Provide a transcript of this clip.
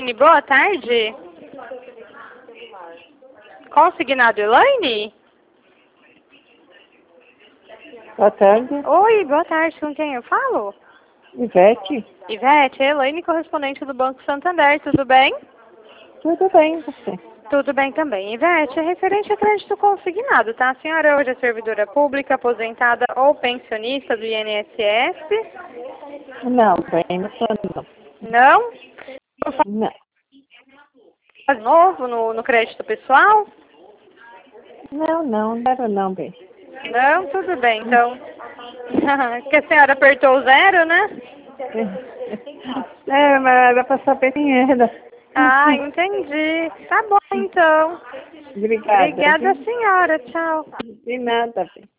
Elaine, boa tarde. Consignado Elaine? Boa tarde. Oi, boa tarde. Com quem eu falo? Ivete. Ivete, Elaine, correspondente do Banco Santander, tudo bem? Tudo bem, você? Tudo bem também. Ivete, é referente a crédito consignado, tá? A senhora hoje é servidora pública, aposentada ou pensionista do INSS? Não, bem, não sou não. Não? Não, Faz novo no crédito pessoal? não quero não, bem. Não? Tudo bem, então. Que a senhora apertou o zero, né? É, mas era para saber dinheiro. Ah, entendi. Tá bom, então. Obrigada, Obrigada, viu? senhora. Tchau. De nada, bem.